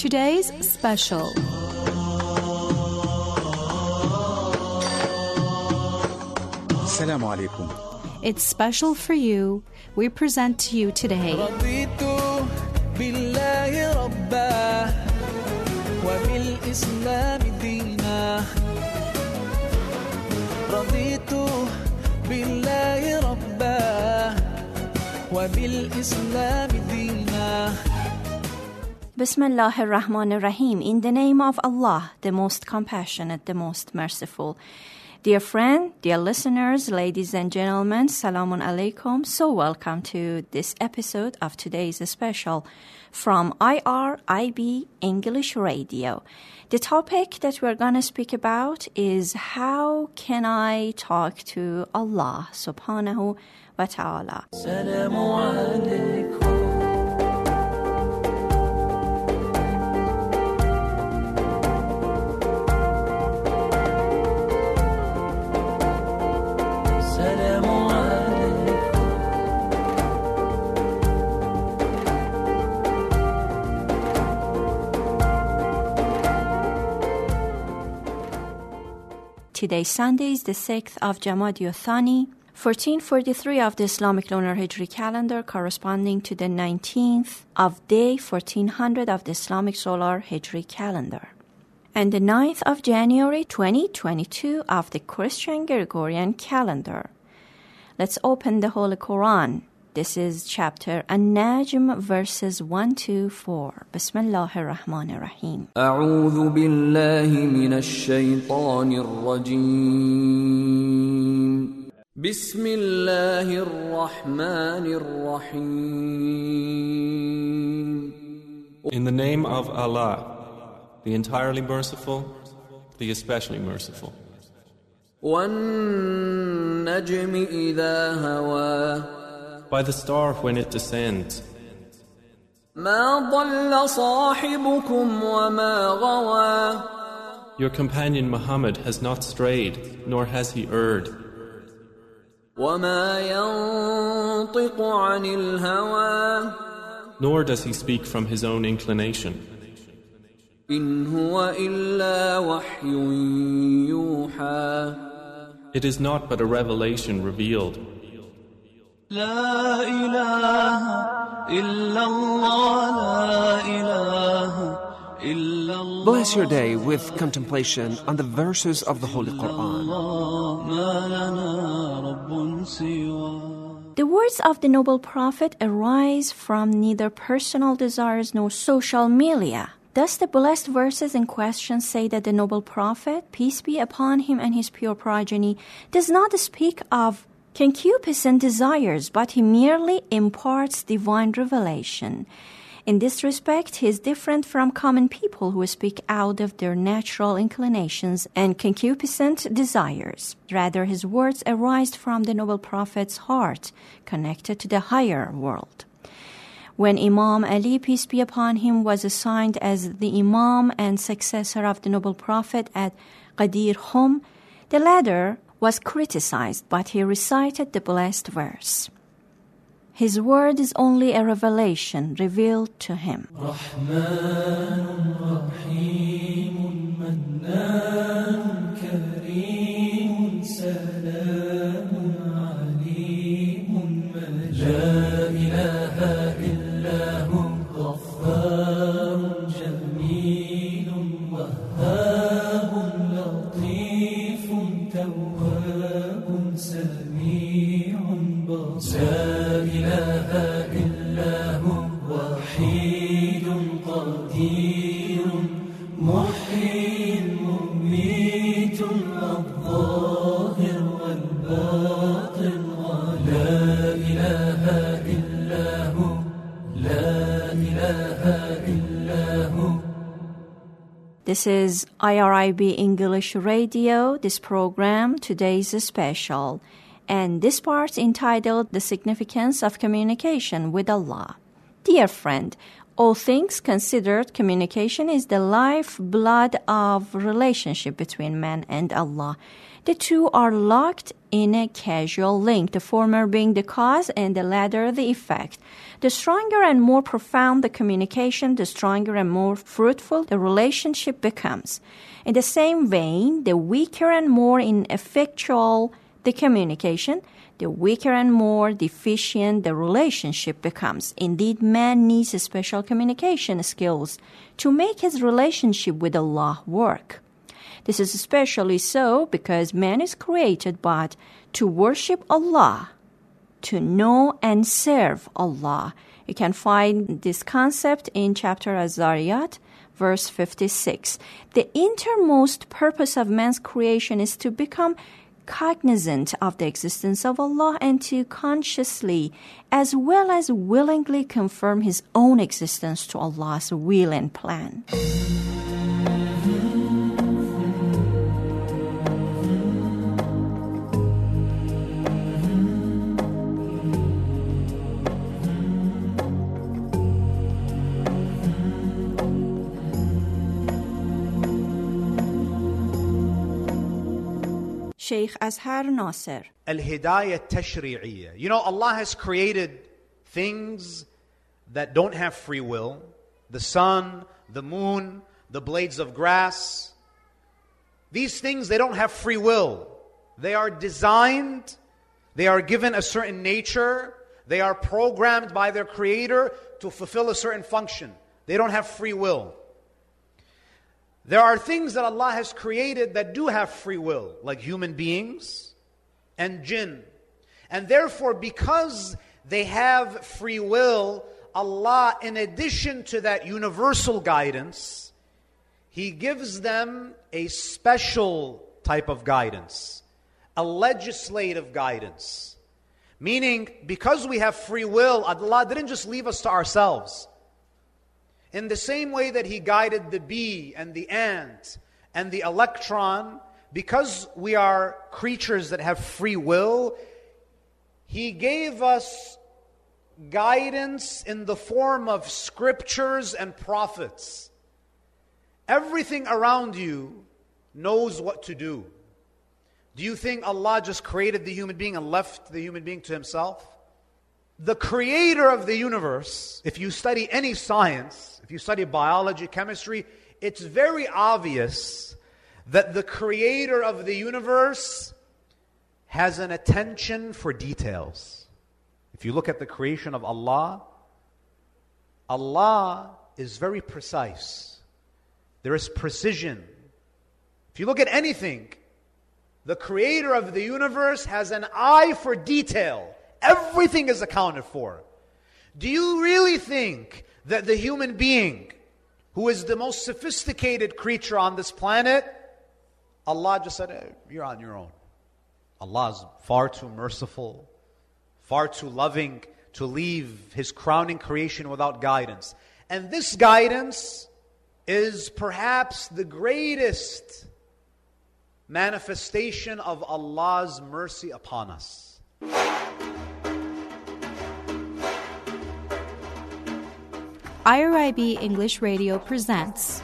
today's special. Assalamu alaikum. It's special for you. We present to you today رضيت بالله ربا وبالإسلام دينا رضيت بالله ربا وبالإسلام دينا. Bismillah ar-Rahman ar-Rahim. In the name of Allah, the most compassionate, the most merciful. Dear friend, dear listeners, ladies and gentlemen, Salamun Alaikum. So welcome to this episode of today's special from IRIB English Radio. The topic that we're going to speak about is how can I talk to Allah subhanahu wa ta'ala. Salamu alaikum. Today, Sunday, is the 6th of Jamadi Thani, 1443 of the Islamic Lunar Hijri calendar, corresponding to the 19th of day 1400 of the Islamic Solar Hijri calendar, and the 9th of January 2022 of the Christian Gregorian calendar. Let's open the Holy Quran. This is chapter An-Najm, verses 1-4. Bismillahir Rahmanir Rahim. أعوذ بالله من الشيطان الرجيم. بسم الله الرحمن الرحيم. In the name of Allah, the entirely merciful, the especially merciful. وَالنَّجْمِ إِذَا هَوَى. By the star when it descends. مَا ضَلَّ صَاحِبُكُمْ وَمَا غَوَى. Your companion Muhammad has not strayed, nor has he erred. وَمَا يَنطِقُ عَنِ الْهَوَى. Nor does he speak from his own inclination. إِنْ هُوَ إِلَّا وَحْيٌ يُوحَى. It is not but a revelation revealed. لا إله إلا الله لا إله إلا الله. Bless your day with contemplation on the verses of the Holy Quran. ما لنا رب سوى. The words of the noble prophet arise from neither personal desires nor social milieu. Thus the blessed verses in question say that the noble prophet, peace be upon him and his pure progeny, does not speak of concupiscent desires, but he merely imparts divine revelation. In this respect, he is different from common people who speak out of their natural inclinations and concupiscent desires. Rather, his words arise from the noble prophet's heart, connected to the higher world. When Imam Ali, peace be upon him, was assigned as the Imam and successor of the noble prophet at Ghadir Hum, the latter was criticized, but he recited the blessed verse. His word is only a revelation revealed to him. This is IRIB English Radio. This program, today's special. And this part entitled The Significance of Communication with Allah. Dear friend, all things considered, communication is the lifeblood of relationship between man and Allah. The two are locked in a causal link, the former being the cause and the latter the effect. The stronger and more profound the communication, the stronger and more fruitful the relationship becomes. In the same vein, the weaker and more ineffectual the communication, the weaker and more deficient the relationship becomes. Indeed, man needs special communication skills to make his relationship with Allah work. This is especially so because man is created but to worship Allah, to know and serve Allah. You can find this concept in chapter Az-Zariyat, verse 56. The innermost purpose of man's creation is to become cognizant of the existence of Allah and to consciously as well as willingly confirm his own existence to Allah's will and plan. Sheikh Azhar Nasser. Al-Hidayah Tashri'iyya. You know, Allah has created things that don't have free will. The sun, the moon, the blades of grass. These things, they don't have free will. They are designed. They are given a certain nature. They are programmed by their Creator to fulfill a certain function. They don't have free will. There are things that Allah has created that do have free will, like human beings and jinn. And therefore, because they have free will, Allah, in addition to that universal guidance, He gives them a special type of guidance, a legislative guidance. Meaning, because we have free will, Allah didn't just leave us to ourselves. In the same way that He guided the bee and the ant and the electron, because we are creatures that have free will, He gave us guidance in the form of scriptures and prophets. Everything around you knows what to do. Do you think Allah just created the human being and left the human being to himself? The creator of the universe, if you study any science, if you study biology, chemistry, it's very obvious that the creator of the universe has an attention for details. If you look at the creation of Allah, Allah is very precise. There is precision. If you look at anything, the creator of the universe has an eye for detail. Everything is accounted for. Do you really think that the human being, who is the most sophisticated creature on this planet, Allah just said, hey, you're on your own? Allah is far too merciful, far too loving to leave His crowning creation without guidance. And this guidance is perhaps the greatest manifestation of Allah's mercy upon us. IRIB English Radio presents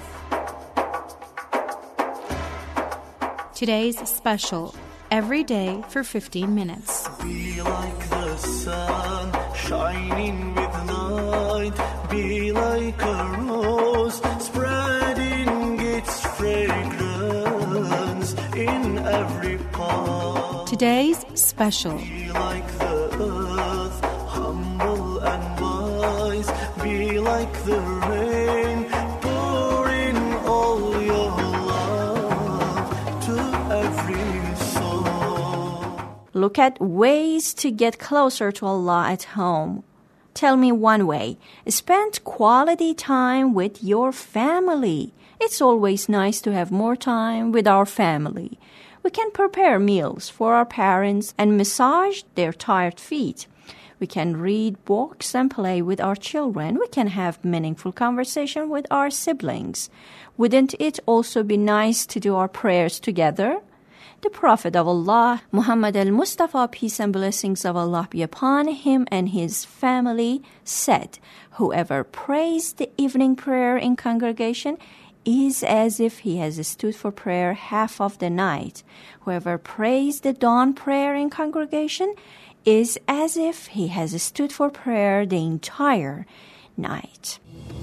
today's special, Every Day for 15 Minutes. Be like the sun, shining with light. Be like a rose, spreading its fragrance in every part. Today's special. Be like the earth, humble and wise. Be like the rain, pouring all your love to every soul. Look at ways to get closer to Allah at home. Tell me one way. Spend quality time with your family. It's always nice to have more time with our family. We can prepare meals for our parents and massage their tired feet. We can read books and play with our children. We can have meaningful conversation with our siblings. Wouldn't it also be nice to do our prayers together? The Prophet of Allah, Muhammad al-Mustafa, peace and blessings of Allah be upon him and his family, said, whoever prays the evening prayer in congregation, is as if he has stood for prayer half of the night. Whoever prays the dawn prayer in congregation is as if he has stood for prayer the entire night.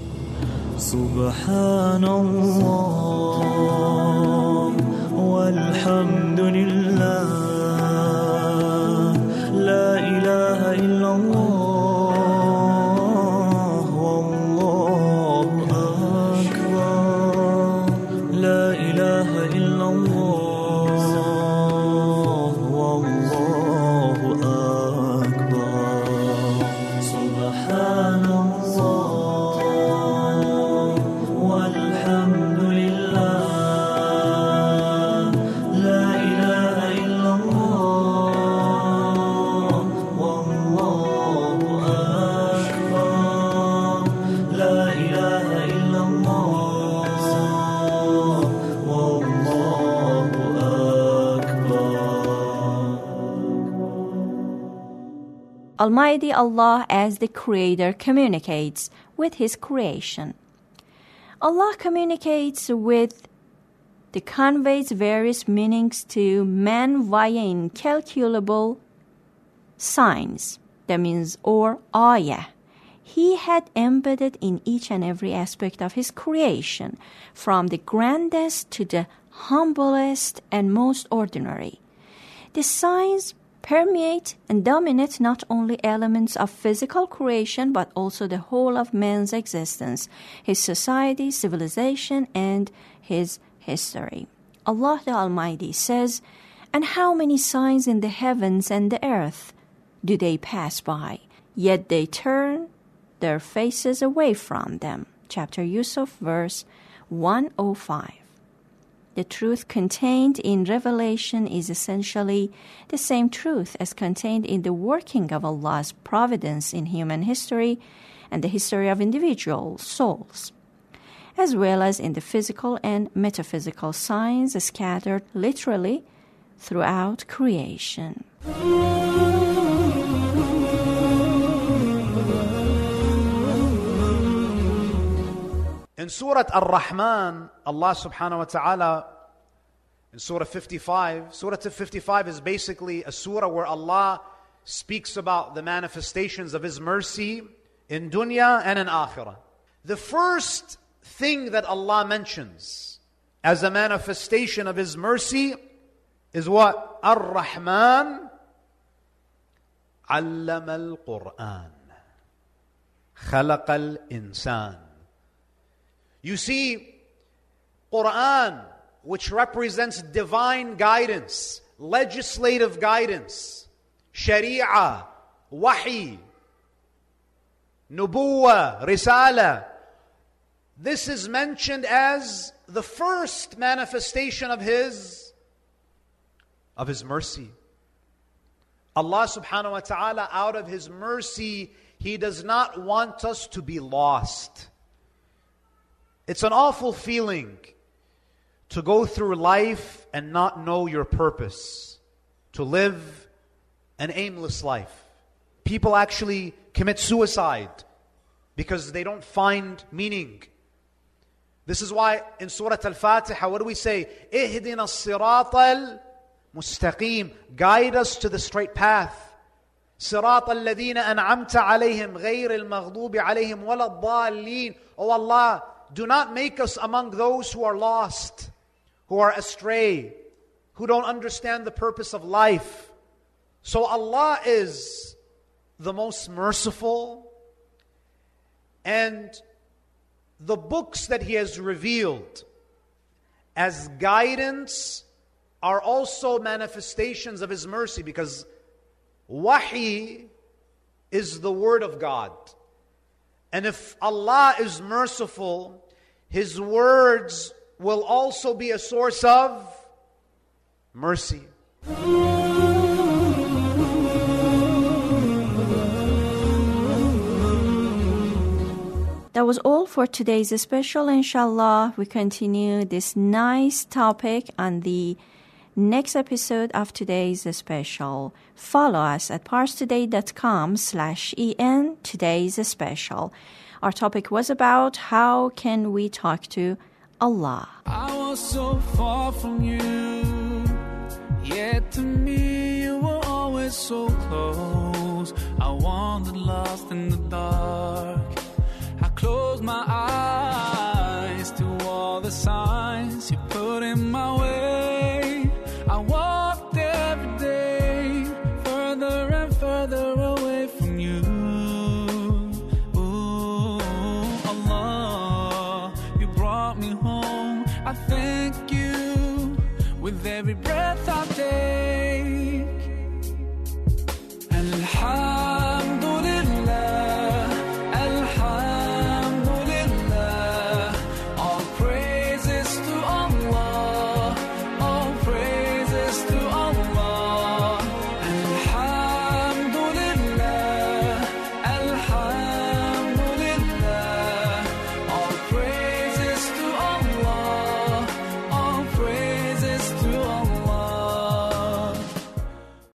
Subhanallah walhamdulillah la ilaha illallah wallahu akbar la ilaha illallah wallahu akbar Subhanallah Almighty Allah as the Creator communicates with His creation. Allah communicates with the conveys various meanings to man via incalculable signs, that means or ayah. He had embedded in each and every aspect of His creation, from the grandest to the humblest and most ordinary. The signs permeate and dominate not only elements of physical creation, but also the whole of man's existence, his society, civilization, and his history. Allah the Almighty says, "And how many signs in the heavens and the earth do they pass by, yet they turn their faces away from them." Chapter Yusuf, verse 105. The truth contained in Revelation is essentially the same truth as contained in the working of Allah's providence in human history and the history of individual souls, as well as in the physical and metaphysical signs scattered literally throughout creation. In Surah Ar-Rahman, Allah subhanahu wa ta'ala, in Surah 55, Surah 55 is basically a surah where Allah speaks about the manifestations of His mercy in dunya and in akhirah. The first thing that Allah mentions as a manifestation of His mercy is what? Ar-Rahman allama al-Qur'an khalaqa al-insan. You see, Quran, which represents divine guidance, legislative guidance, Sharia, Wahi, Nubuwah, Risala. This is mentioned as the first manifestation of His mercy. Allah subhanahu wa ta'ala, out of His mercy, He does not want us to be lost. It's an awful feeling to go through life and not know your purpose, to live an aimless life. People actually commit suicide because they don't find meaning. This is why in Surah Al-Fatiha, what do we say? اهدنا الصراط المستقيم. Guide us to the straight path. صراط الذين أنعمت عليهم غير المغضوب عليهم ولا الضالين. Oh Allah, do not make us among those who are lost, who are astray, who don't understand the purpose of life. So Allah is the most merciful, and the books that He has revealed as guidance are also manifestations of His mercy, because Wahi is the word of God. And if Allah is merciful, His words will also be a source of mercy. That was all for today's special. Inshallah, we continue this nice topic on the next episode of today's special. Follow us at parstoday.com/en today's special. Our topic was about how can we talk to Allah. I was so far from you, yet to me you were always so close. I wandered lost in the dark.